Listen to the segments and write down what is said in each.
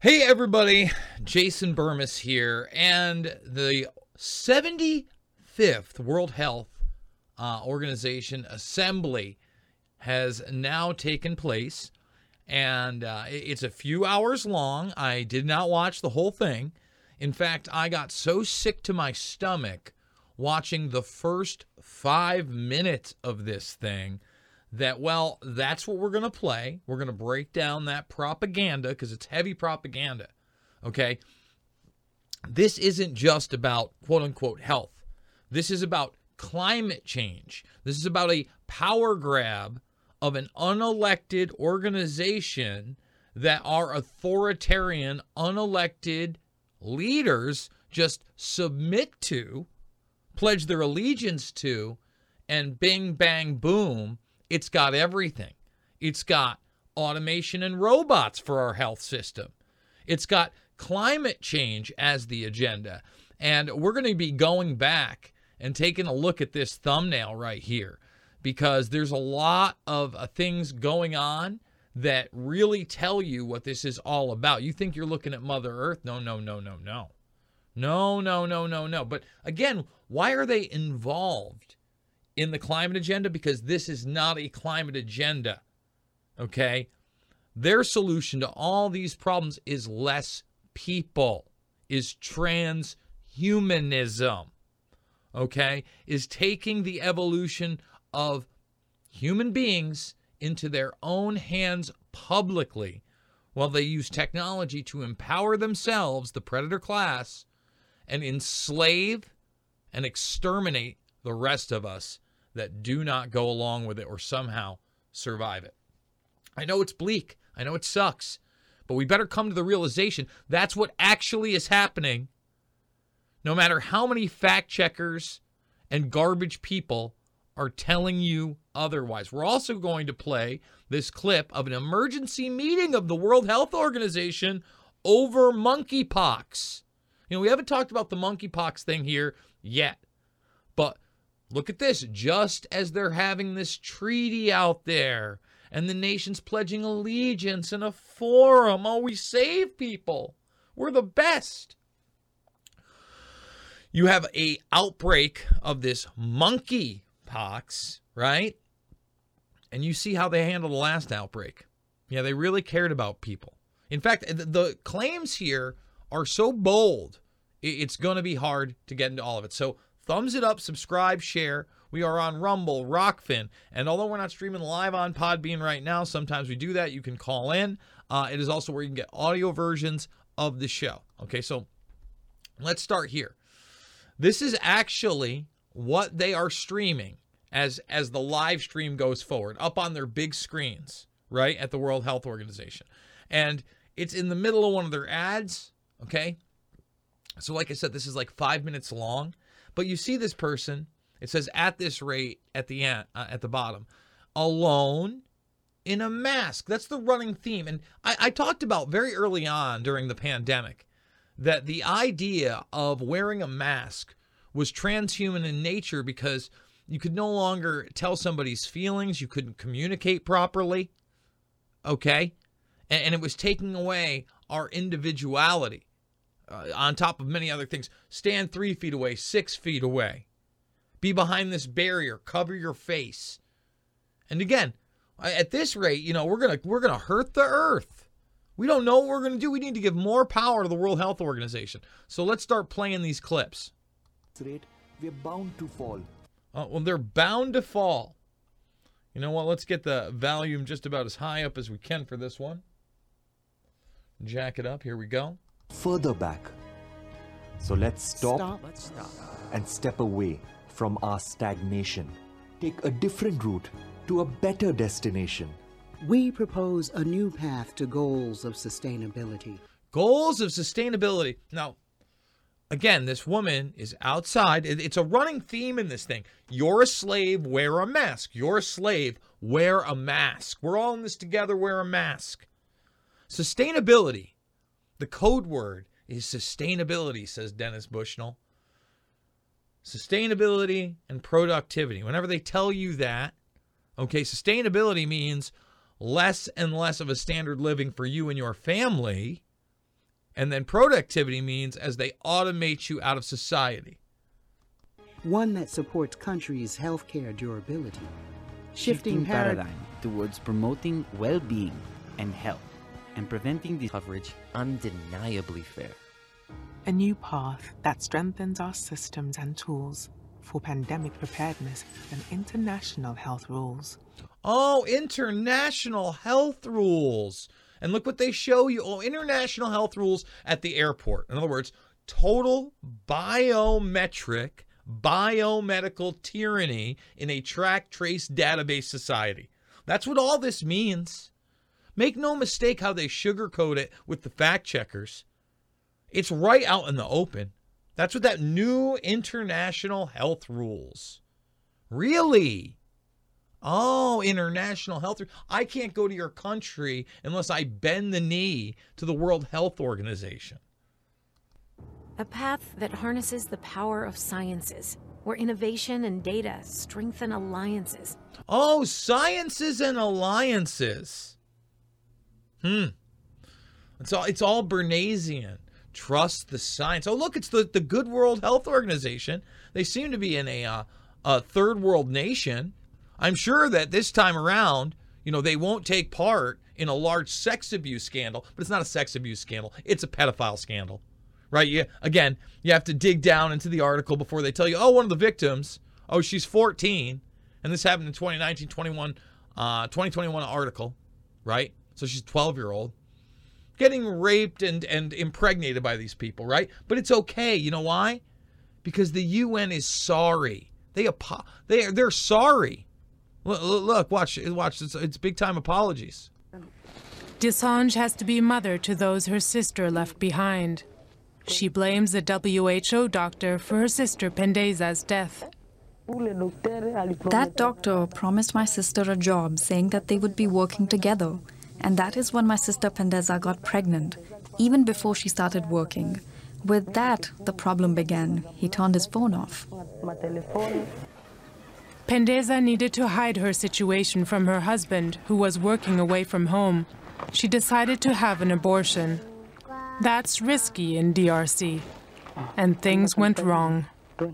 Hey everybody, Jason Burmis here, and the 75th World Health Organization Assembly has now taken place, and it's a few hours long. I did not watch the whole thing. In fact, I got so sick to my stomach watching the first 5 minutes of this thing that, well, that's what we're going to play. We're going to break down that propaganda because it's heavy propaganda, okay? This isn't just about quote-unquote health. This is about climate change. This is about a power grab of an unelected organization that our authoritarian, unelected leaders just submit to, pledge their allegiance to, and bing, bang, boom, it's got everything. It's got automation and robots for our health system. It's got climate change as the agenda. And we're going to be going back and taking a look at this thumbnail right here because there's a lot of things going on that really tell you what this is all about. You think you're looking at Mother Earth? No. No. But again, why are they involved in the climate agenda? Because this is not a climate agenda, okay? Their solution to all these problems is less people, is transhumanism, okay? Is taking the evolution of human beings into their own hands publicly while they use technology to empower themselves, the predator class, and enslave and exterminate the rest of us that do not go along with it or somehow survive it. I know it's bleak. I know it sucks. But we better come to the realization that's what actually is happening, no matter how many fact checkers and garbage people are telling you otherwise. We're also going to play this clip of an emergency meeting of the World Health Organization over monkeypox. You know, we haven't talked about the monkeypox thing here yet, but look at this. Just as they're having this treaty out there and the nation's pledging allegiance in a forum, oh, we save people. We're the best. You have a outbreak of this monkeypox, right? And you see how they handled the last outbreak. Yeah, they really cared about people. In fact, the claims here are so bold, it's going to be hard to get into all of it. So thumbs it up, subscribe, share. We are on Rumble, Rockfin, and although we're not streaming live on Podbean right now, sometimes we do that. You can call in. It is also where you can get audio versions of the show. Okay, so let's start here. This is actually what they are streaming as the live stream goes forward, up on their big screens, right, at the World Health Organization. And it's in the middle of one of their ads, okay? So like I said, this is like 5 minutes long. But you see this person, it says at this rate at the end, at the bottom, alone in a mask. That's the running theme. And I talked about very early on during the pandemic that the idea of wearing a mask was transhuman in nature because you could no longer tell somebody's feelings. You couldn't communicate properly, okay? And it was taking away our individuality. On top of many other things. Stand 3 feet away, 6 feet away. Be behind this barrier. Cover your face. And again, at this rate, you know, we're gonna hurt the earth. We don't know what we're gonna do. We need to give more power to the World Health Organization. So let's start playing these clips. We're bound to fall. Well, they're bound to fall. You know what? Let's get the volume just about as high up as we can for this one. Jack it up. Here we go. Further back. So let's stop and step away from our stagnation. Take a different route to a better destination. We propose a new path to goals of sustainability. Goals of sustainability. Now, again, this woman is outside. It's a running theme in this thing. You're a slave, wear a mask. You're a slave, wear a mask. We're all in this together, wear a mask. Sustainability. The code word is sustainability, says Dennis Bushnell. Sustainability and productivity. Whenever they tell you that, okay, sustainability means less and less of a standard living for you and your family, And then productivity means as they automate you out of society. One that supports countries' healthcare durability. Shifting paradigm towards promoting well-being and health and preventing the coverage undeniably fair. A new path that strengthens our systems and tools for pandemic preparedness and international health rules. Oh, international health rules. And look what they show you. Oh, international health rules at the airport. In other words, total biomedical tyranny in a track, trace, database society. That's what all this means. Make no mistake how they sugarcoat it with the fact checkers. It's right out in the open. That's what that new international health rules. Really? Oh, international health. I can't go to your country unless I bend the knee to the World Health Organization. A path that harnesses the power of sciences, where innovation and data strengthen alliances. Oh, sciences and alliances. It's all Bernaysian. Trust the science. Oh, look, it's the Good World Health Organization. They seem to be in a third world nation. I'm sure that this time around, they won't take part in a large sex abuse scandal, but it's not a sex abuse scandal. It's a pedophile scandal, right? You have to dig down into the article before they tell you, oh, one of the victims, oh, she's 14. And this happened in 2021 article, right? So she's a 12-year-old getting raped and impregnated by these people, right? But it's okay. You know why? Because the UN is sorry. They're sorry. Look, watch. It's big time apologies. Desange has to be mother to those her sister left behind. She blames the WHO doctor for her sister Pendeza's death. That doctor promised my sister a job, saying that they would be working together. And that is when my sister Pendeza got pregnant, even before she started working. With that, the problem began. He turned his phone off. Pendeza needed to hide her situation from her husband, who was working away from home. She decided to have an abortion. That's risky in DRC. And things went wrong.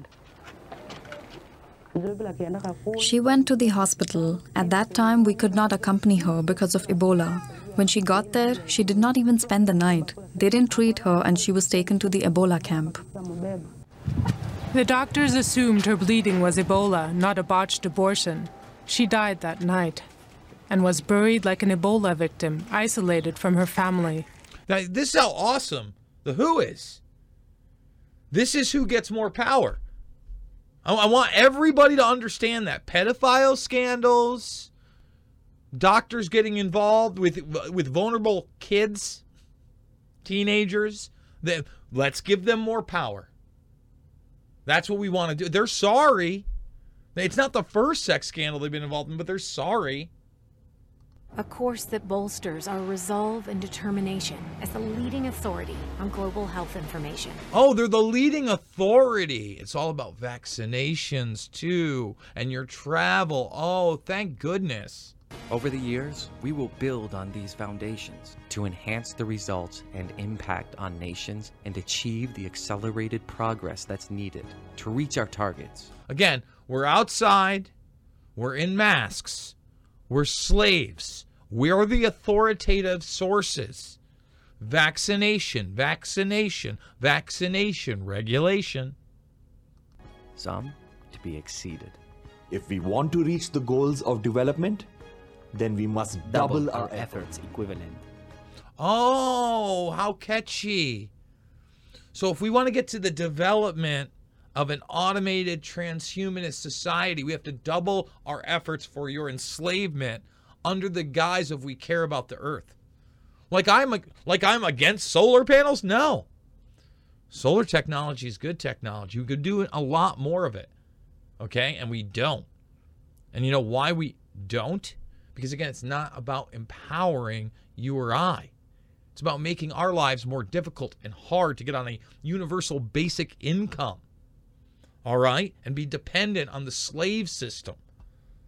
She went to the hospital. At that time, we could not accompany her because of Ebola. When she got there, she did not even spend the night. They didn't treat her and she was taken to the Ebola camp. The doctors assumed her bleeding was Ebola, not a botched abortion. She died that night and was buried like an Ebola victim, isolated from her family. Now, this is how awesome the WHO is. This is who gets more power. I want everybody to understand that. Pedophile scandals, doctors getting involved with vulnerable kids, teenagers, let's give them more power. That's what we want to do. They're sorry. It's not the first sex scandal they've been involved in, but they're sorry. A course that bolsters our resolve and determination as the leading authority on global health information. Oh, they're the leading authority. It's all about vaccinations, too, and your travel. Oh, thank goodness. Over the years, we will build on these foundations to enhance the results and impact on nations and achieve the accelerated progress that's needed to reach our targets. Again, we're outside, we're in masks, we're slaves, we're the authoritative sources. Vaccination, regulation. Some to be exceeded. If we want to reach the goals of development, then we must double our efforts equivalent. Oh, how catchy. So if we want to get to the development of an automated transhumanist society, we have to double our efforts for your enslavement under the guise of we care about the earth. Like I'm against solar panels? No. Solar technology is good technology. We could do a lot more of it. Okay? And we don't. And you know why we don't? Because again, it's not about empowering you or I. It's about making our lives more difficult and hard to get on a universal basic income. All right? And be dependent on the slave system.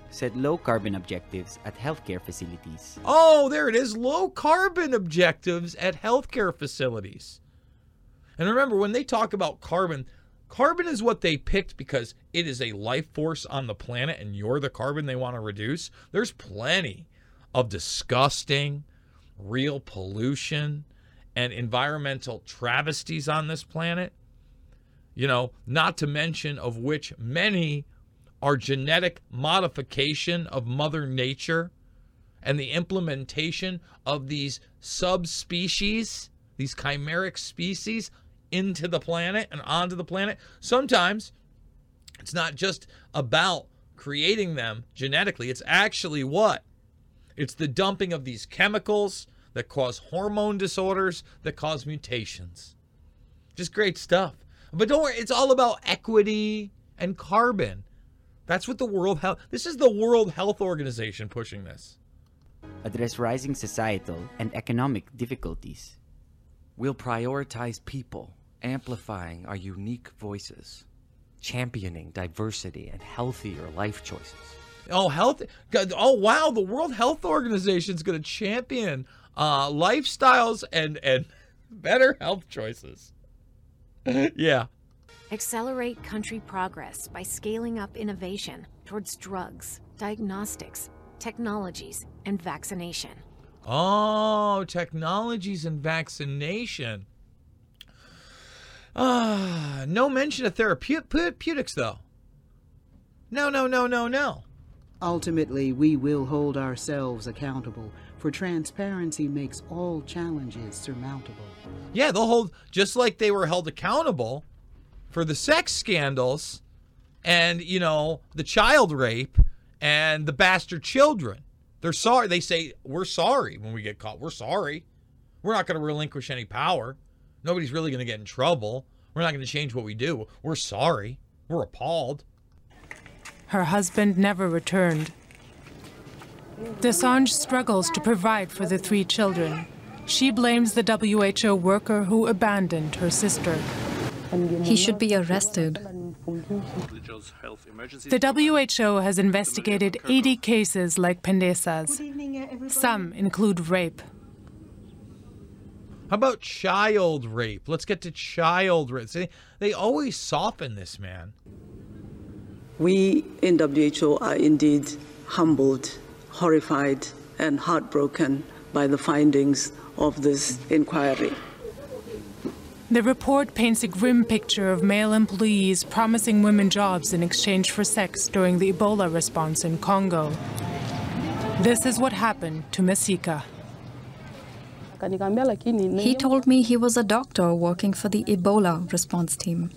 set low carbon objectives at healthcare facilities. Oh, there it is. Low carbon objectives at healthcare facilities. And remember, when they talk about carbon, carbon is what they picked because it is a life force on the planet and you're the carbon they want to reduce. There's plenty of disgusting, real pollution and environmental travesties on this planet. You know, not to mention of which many are genetic modification of Mother Nature and the implementation of these subspecies, these chimeric species, into the planet and onto the planet. Sometimes it's not just about creating them genetically. It's actually what? It's the dumping of these chemicals that cause hormone disorders, that cause mutations. Just great stuff. But don't worry, it's all about equity and carbon. That's what the World Health... This is the World Health Organization pushing this. Address rising societal and economic difficulties. We'll prioritize people, amplifying our unique voices, championing diversity and healthier life choices. Oh, health! Oh, wow! The World Health Organization is going to champion lifestyles and better health choices. Yeah. Accelerate country progress by scaling up innovation towards drugs, diagnostics, technologies, and vaccination. Oh, technologies and vaccination. No mention of therapeutics, though. No. Ultimately, we will hold ourselves accountable, for transparency makes all challenges surmountable. Yeah, they'll hold, just like they were held accountable for the sex scandals and, you know, the child rape and the bastard children. They're sorry. They say, we're sorry when we get caught. We're sorry. We're not going to relinquish any power. Nobody's really going to get in trouble. We're not going to change what we do. We're sorry. We're appalled. Her husband never returned. Desange struggles to provide for the 3 children. She blames the WHO worker who abandoned her sister. He should be arrested. The WHO has investigated 80 cases like Pendesa's. Some include rape. How about child rape? Let's get to child rape. See, they always soften this, man. We in WHO are indeed humbled, horrified, and heartbroken by the findings of this inquiry. The report paints a grim picture of male employees promising women jobs in exchange for sex during the Ebola response in Congo. This is what happened to Masika. He told me he was a doctor working for the Ebola response team.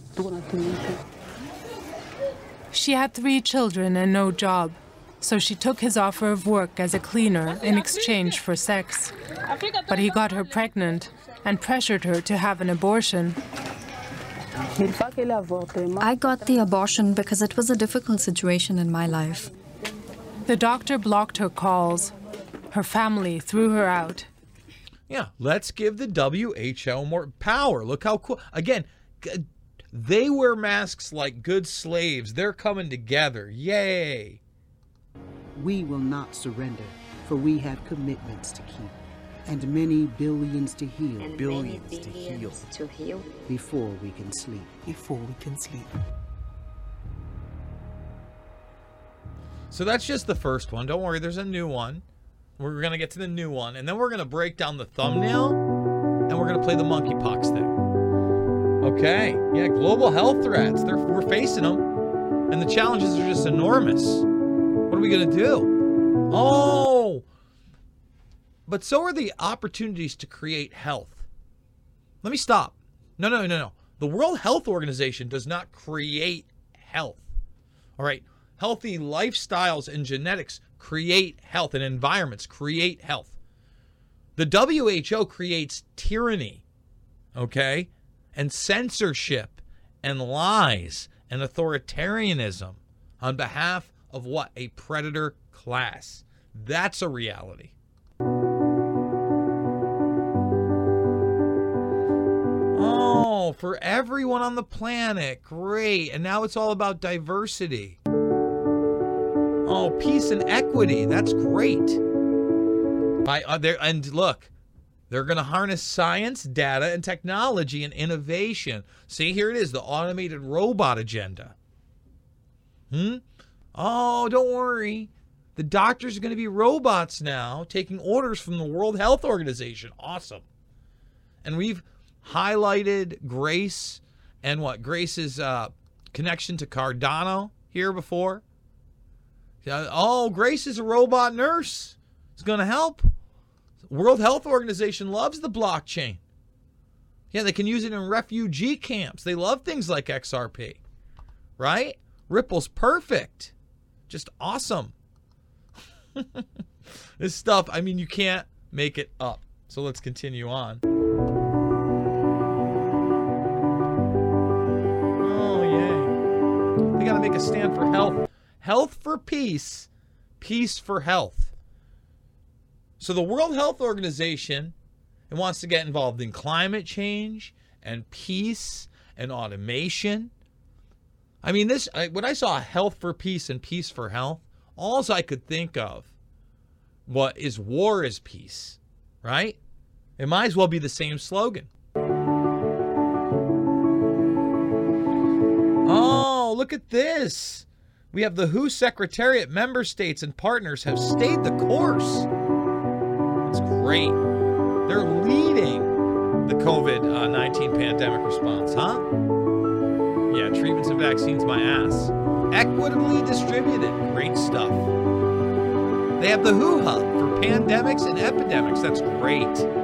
She had 3 children and no job, so she took his offer of work as a cleaner in exchange for sex. But he got her pregnant and pressured her to have an abortion. I got the abortion because it was a difficult situation in my life. The doctor blocked her calls. Her family threw her out. Yeah, let's give the WHO more power. Look how cool. Again, they wear masks like good slaves. They're coming together. Yay. We will not surrender, for we have commitments to keep, and many billions to heal. Billions to heal. Before we can sleep. Before we can sleep. So that's just the first one. Don't worry, there's a new one. We're going to get to the new one, and then we're going to break down the thumbnail, and we're going to play the monkeypox thing. Okay. Yeah, global health threats. We're facing them, and the challenges are just enormous. What are we going to do? Oh! But so are the opportunities to create health. Let me stop. No. The World Health Organization does not create health. All right. Healthy lifestyles and genetics create health, and environments create health. The WHO creates tyranny, okay, and censorship and lies and authoritarianism on behalf of what? A predator class. That's a reality. Oh, for everyone on the planet. Great. And now it's all about diversity. Oh, peace and equity. That's great. And look, they're going to harness science, data, and technology and innovation. See, here it is, the automated robot agenda. Oh, don't worry. The doctors are going to be robots now, taking orders from the World Health Organization. Awesome. And we've highlighted Grace and Grace's connection to Cardano here before. Oh, Grace is a robot nurse. It's going to help. World Health Organization loves the blockchain. Yeah, they can use it in refugee camps. They love things like XRP, right? Ripple's perfect. Just awesome. This stuff, I mean, you can't make it up. So let's continue on. Oh, yay. They got to make a stand for health. Health for peace. Peace for health. So the World Health Organization wants to get involved in climate change and peace and automation. I mean, when I saw health for peace and peace for health, all I could think of is war is peace, right? It might as well be the same slogan. Oh, look at this. We have the WHO Secretariat, member states, and partners have stayed the course. It's great. They're leading the COVID-19 pandemic response, huh? Yeah, treatments and vaccines, my ass. Equitably distributed. Great stuff. They have the WHO Hub for pandemics and epidemics. That's great.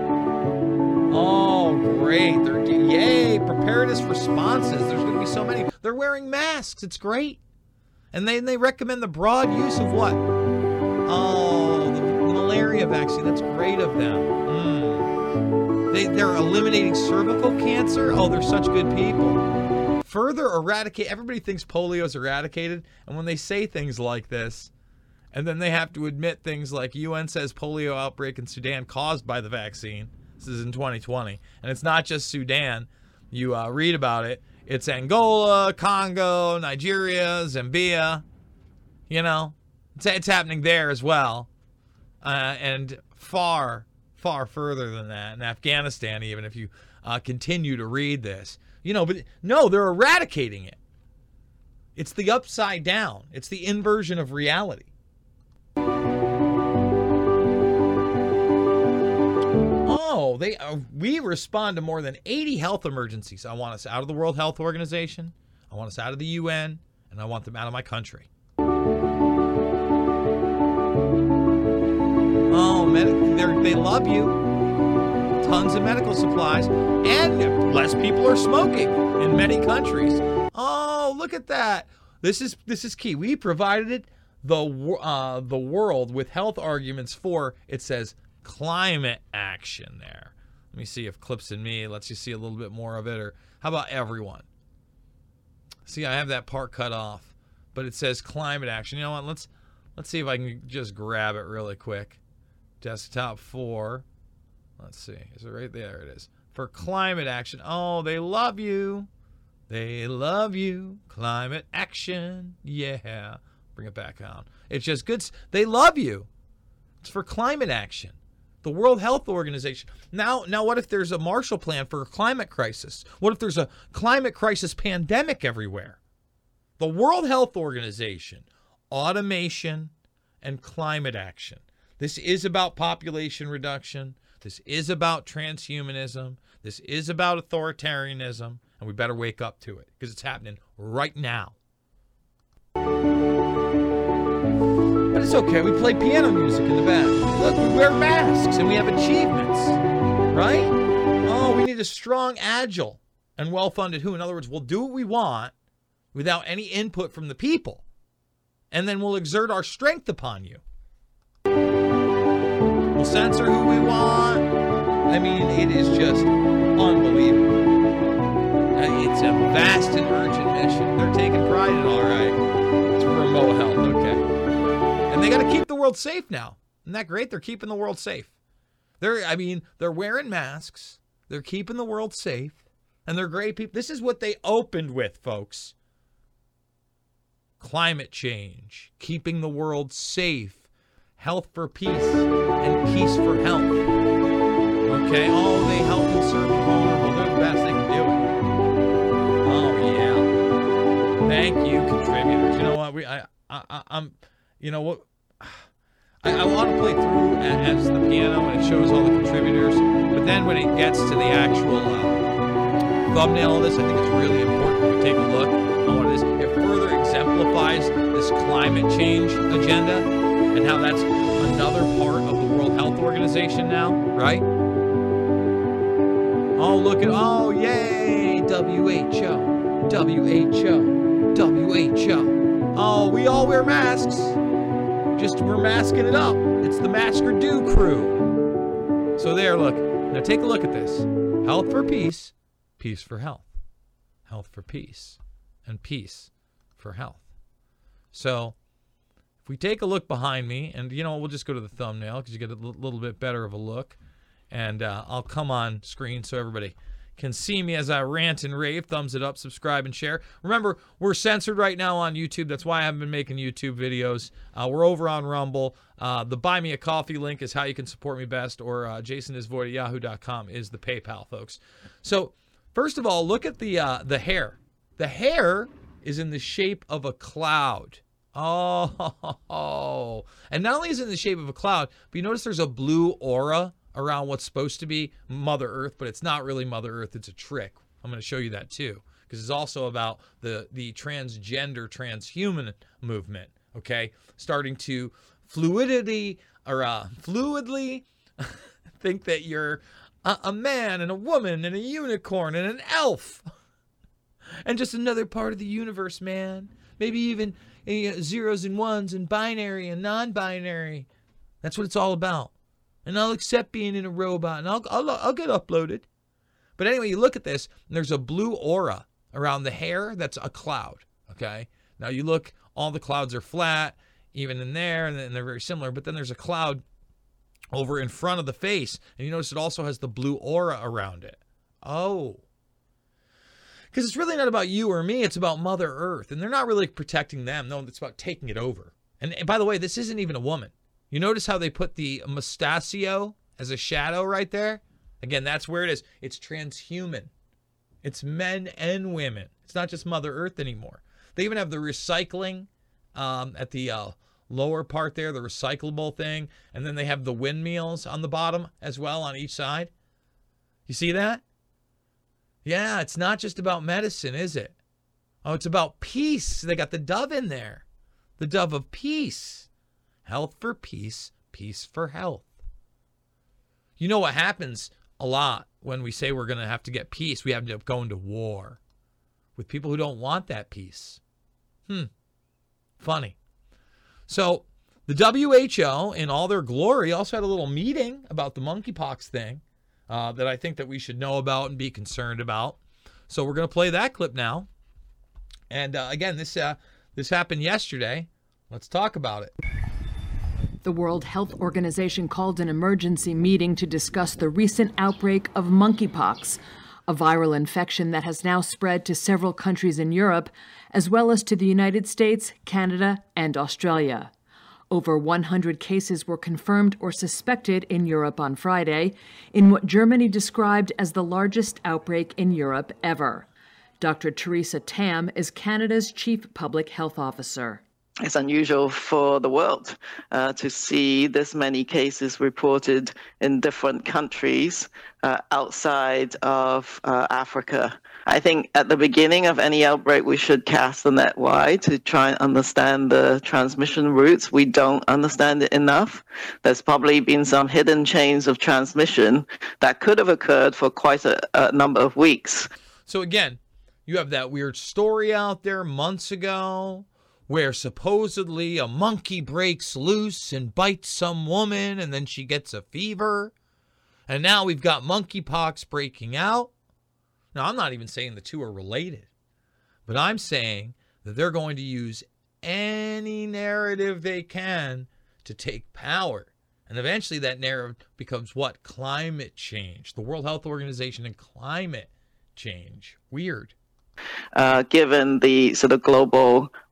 Oh, great. Yay, preparedness responses. There's going to be so many. They're wearing masks. It's great. And they recommend the broad use of what? Oh, the malaria vaccine. That's great of them. They're eliminating cervical cancer. Oh, they're such good people. Further eradicate. Everybody thinks polio is eradicated. And when they say things like this, and then they have to admit things like UN says polio outbreak in Sudan caused by the vaccine. This is in 2020. And it's not just Sudan. You read about it. It's Angola, Congo, Nigeria, Zambia. You know, it's happening there as well. And far, far further than that. In Afghanistan, even if you continue to read this. You know, but no, they're eradicating it. It's the upside down. It's the inversion of reality. Oh, we respond to more than 80 health emergencies. I want us out of the World Health Organization. I want us out of the UN. And I want them out of my country. Oh, they love you. Tons of medical supplies. And less people are smoking in many countries. Oh, look at that. This is key. We provided the world with health arguments for, it says, climate action there. Let me see if Clips and Me lets you see a little bit more of it, or how about everyone? See, I have that part cut off, but it says climate action. You know what? Let's see if I can just grab it really quick. Desktop 4. Let's see. Is it right there? It is. For climate action. Oh, they love you. They love you. Climate action. Yeah. Bring it back on. It's just good. They love you. It's for climate action. The World Health Organization. Now, what if there's a Marshall Plan for a climate crisis? What if there's a climate crisis pandemic everywhere? The World Health Organization, automation, and climate action. This is about population reduction. This is about transhumanism. This is about authoritarianism. And we better wake up to it because it's happening right now. But it's okay. We play piano music in the back. Look, we wear masks and we have achievements, right? Oh, we need a strong, agile, and well-funded WHO. In other words, we'll do what we want without any input from the people. And then we'll exert our strength upon you. We'll censor who we want. I mean, it is just unbelievable. It's a vast and urgent mission. They're taking pride in it, all right. It's remote health, okay. And they got to keep the world safe now. Isn't that great? They're keeping the world safe. They're wearing masks. They're keeping the world safe. And they're great people. This is what they opened with, folks. climate change, keeping the world safe, health for peace, and peace for health. Okay? Oh, they help and serve the vulnerable. They're the best. They can do it. Oh, yeah. Thank you, contributors. You know what? I'm, you know what? I want to play through as the piano and it shows all the contributors, but then when it gets to the actual thumbnail of this, I think it's really important to take a look on what it is. It further exemplifies this climate change agenda and how that's another part of the World Health Organization now, right? Oh, look at, oh, yay, WHO, WHO, WHO. Oh, we all wear masks. Just we're masking it up. It's the Masker Do crew. So there, look. Now take a look at this. Health for peace, peace for health. Health for peace, and peace for health. So if we take a look behind me, and you know, we'll just go to the thumbnail because you get a little bit better of a look. And I'll come on screen so everybody can see me as I rant and rave. Thumbs it up, subscribe, and share. Remember, we're censored right now on YouTube. That's why I haven't been making YouTube videos. We're over on Rumble. The Buy Me a Coffee link is how you can support me best, or jasonisvoid@yahoo.com is the PayPal, folks. So, first of all, look at the hair. The hair is in the shape of a cloud. Oh, and not only is it in the shape of a cloud, but you notice there's a blue aura around what's supposed to be Mother Earth, but it's not really Mother Earth. It's a trick. I'm going to show you that too, because it's also about the transgender, transhuman movement, okay? Starting to fluidly think that you're a man and a woman and a unicorn and an elf and just another part of the universe, man. Maybe even zeros and ones and binary and non-binary. That's what it's all about. And I'll accept being in a robot, and I'll get uploaded. But anyway, you look at this, and there's a blue aura around the hair that's a cloud, okay? Now you look, all the clouds are flat, even in there, and they're very similar, but then there's a cloud over in front of the face, and you notice it also has the blue aura around it. Oh. Because it's really not about you or me, it's about Mother Earth, and they're not really protecting them. No, it's about taking it over. And by the way, this isn't even a woman. You notice how they put the mustachio as a shadow right there? Again, that's where it is. It's transhuman. It's men and women. It's not just Mother Earth anymore. They even have the recycling at the lower part there, the recyclable thing. And then they have the windmills on the bottom as well on each side. You see that? Yeah, it's not just about medicine, is it? Oh, it's about peace. They got the dove in there. The dove of peace. Health for peace, peace for health. You know what happens a lot when we say we're going to have to get peace? We have to go into war with people who don't want that peace. Funny. So the WHO, in all their glory, also had a little meeting about the monkeypox thing that I think that we should know about and be concerned about. So we're going to play that clip now. And again, this happened yesterday. Let's talk about it. The World Health Organization called an emergency meeting to discuss the recent outbreak of monkeypox, a viral infection that has now spread to several countries in Europe, as well as to the United States, Canada, and Australia. Over 100 cases were confirmed or suspected in Europe on Friday, in what Germany described as the largest outbreak in Europe ever. Dr. Theresa Tam is Canada's Chief Public Health Officer. It's unusual for the world to see this many cases reported in different countries outside of Africa. I think at the beginning of any outbreak, we should cast the net wide to try and understand the transmission routes. We don't understand it enough. There's probably been some hidden chains of transmission that could have occurred for quite a number of weeks. So again, you have that weird story out there months ago where supposedly a monkey breaks loose and bites some woman and then she gets a fever. And now we've got monkeypox breaking out. Now, I'm not even saying the two are related, but I'm saying that they're going to use any narrative they can to take power. And eventually that narrative becomes what? Climate change. The World Health Organization and climate change. Weird. Given the sort of global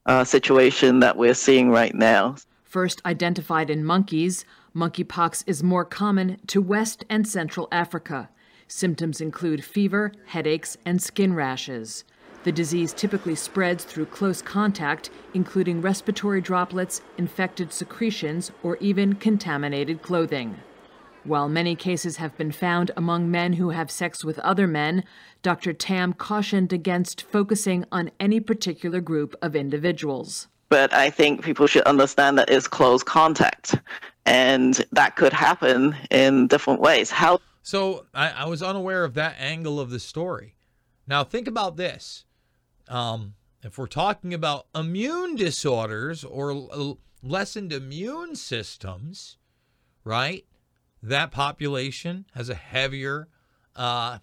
situation that we're seeing right now. First identified in monkeys, monkeypox is more common to West and Central Africa. Symptoms include fever, headaches, and skin rashes. The disease typically spreads through close contact, including respiratory droplets, infected secretions, or even contaminated clothing. While many cases have been found among men who have sex with other men, Dr. Tam cautioned against focusing on any particular group of individuals. But I think people should understand that it's close contact, and that could happen in different ways. So I was unaware of that angle of the story. Now think about this. If we're talking about immune disorders or lessened immune systems, right? That population has a heavier, a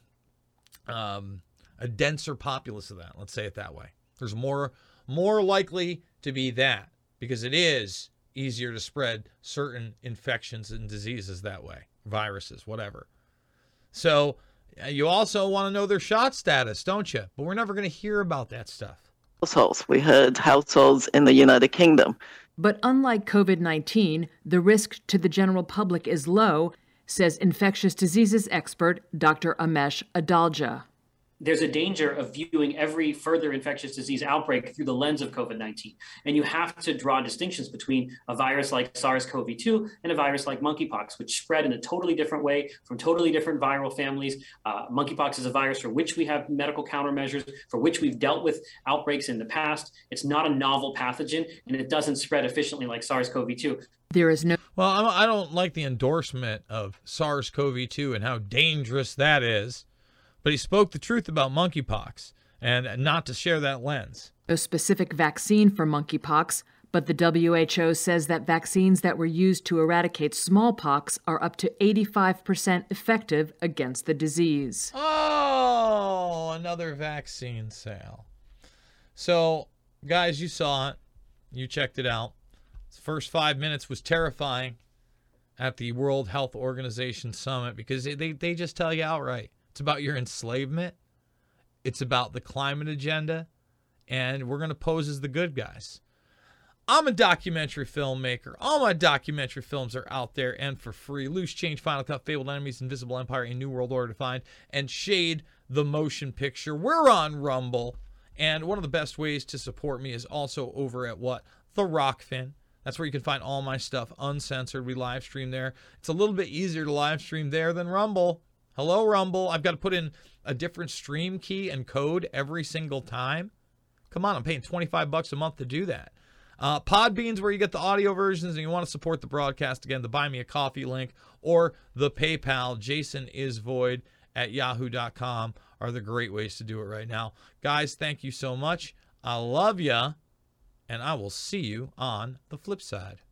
denser populace of that. Let's say it that way. There's more likely to be that because it is easier to spread certain infections and diseases that way, viruses, whatever. So you also want to know their shot status, don't you? But we're never going to hear about that stuff. Households. We heard households in the United Kingdom. But unlike COVID-19, the risk to the general public is low, says infectious diseases expert Dr. Amesh Adalja. There's a danger of viewing every further infectious disease outbreak through the lens of COVID-19. And you have to draw distinctions between a virus like SARS-CoV-2 and a virus like monkeypox, which spread in a totally different way from totally different viral families. Monkeypox is a virus for which we have medical countermeasures, for which we've dealt with outbreaks in the past. It's not a novel pathogen, and it doesn't spread efficiently like SARS-CoV-2. There is no... Well, I don't like the endorsement of SARS-CoV-2 and how dangerous that is. But he spoke the truth about monkeypox and not to share that lens. No specific vaccine for monkeypox, but the WHO says that vaccines that were used to eradicate smallpox are up to 85% effective against the disease. Oh, another vaccine sale. So, guys, you saw it. You checked it out. The first 5 minutes was terrifying at the World Health Organization Summit because they just tell you outright. It's about your enslavement. It's about the climate agenda. And we're going to pose as the good guys. I'm a documentary filmmaker. All my documentary films are out there and for free. Loose Change, Final Cut, Fabled Enemies, Invisible Empire, A New World Order Defined, and Shade the Motion Picture. We're on Rumble. And one of the best ways to support me is also over at what? The Rockfin. That's where you can find all my stuff uncensored. We live stream there. It's a little bit easier to live stream there than Rumble. Hello, Rumble. I've got to put in a different stream key and code every single time. Come on, I'm paying $25 a month to do that. Podbean's where you get the audio versions, and you want to support the broadcast, again, the Buy Me a Coffee link or the PayPal, jasonisvoid@yahoo.com are the great ways to do it right now. Guys, thank you so much. I love ya, and I will see you on the flip side.